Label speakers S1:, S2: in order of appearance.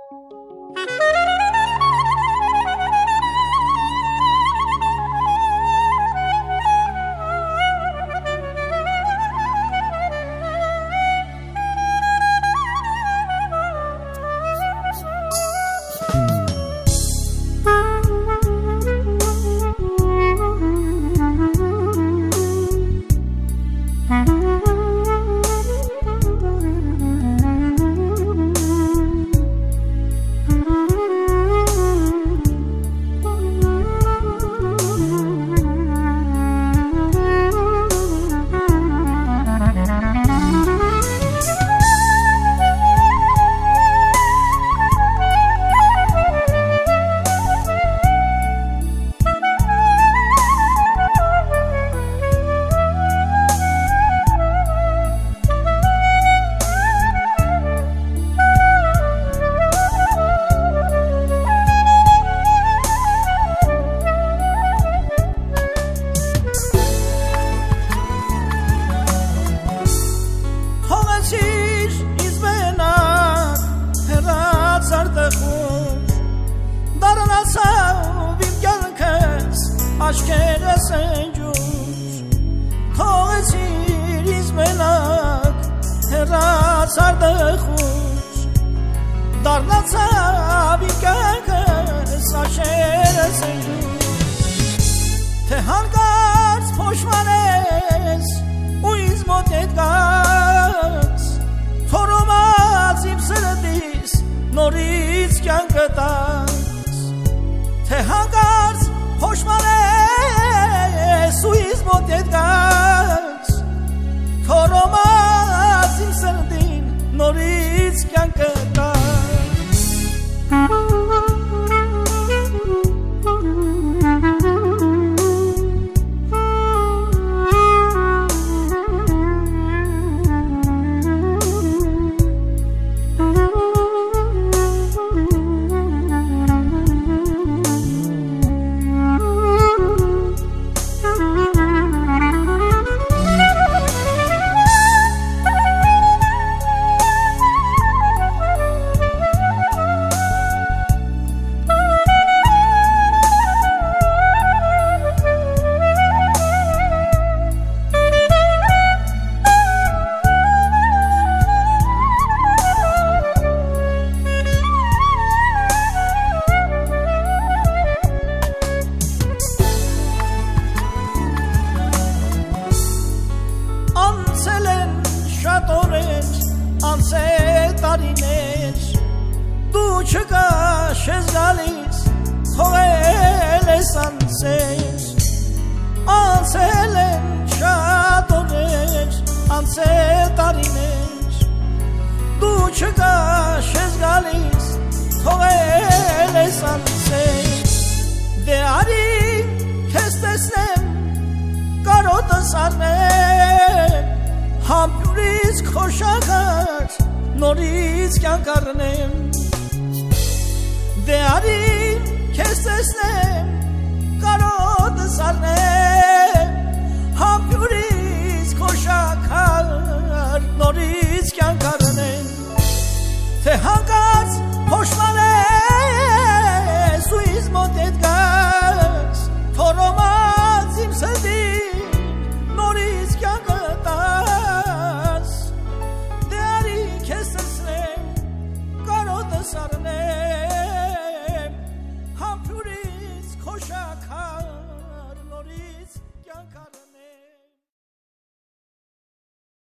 S1: Aşkeres encuş Toğesir izmenak Hera sardı xuş Darlatsa bilgakes Aşkeres encuş Tehalgars poşmanes Uizmot etgars Toromaz ipsırdis Noriz kyankatas Tehalgars poşmanes Uizmot etgars Toromaz ipsırdin Noriz kyankatas Անսե տարիներ դու չկաš ես գալիս թողել ես անսեր անցել են շատ օրեր անսե տարիներ դու չկաš ես գալիս թողել ես անսեր դե արի քեզ տեսնեմ կարոտս առնեմ Համբյուրից քոշակար նորից կյանք առնեմ Դե արի քեզ տեսնեմ կարոտս առնեմ Համբյուրից քոշակար նորից կյանք առնեմ Թե հանկարծ փոշմանես ու ինձ մոտ հետ գաս Թորոմած իմ սրտին նորից կյանք Sarnem Hampuris koşakar Noriz yankar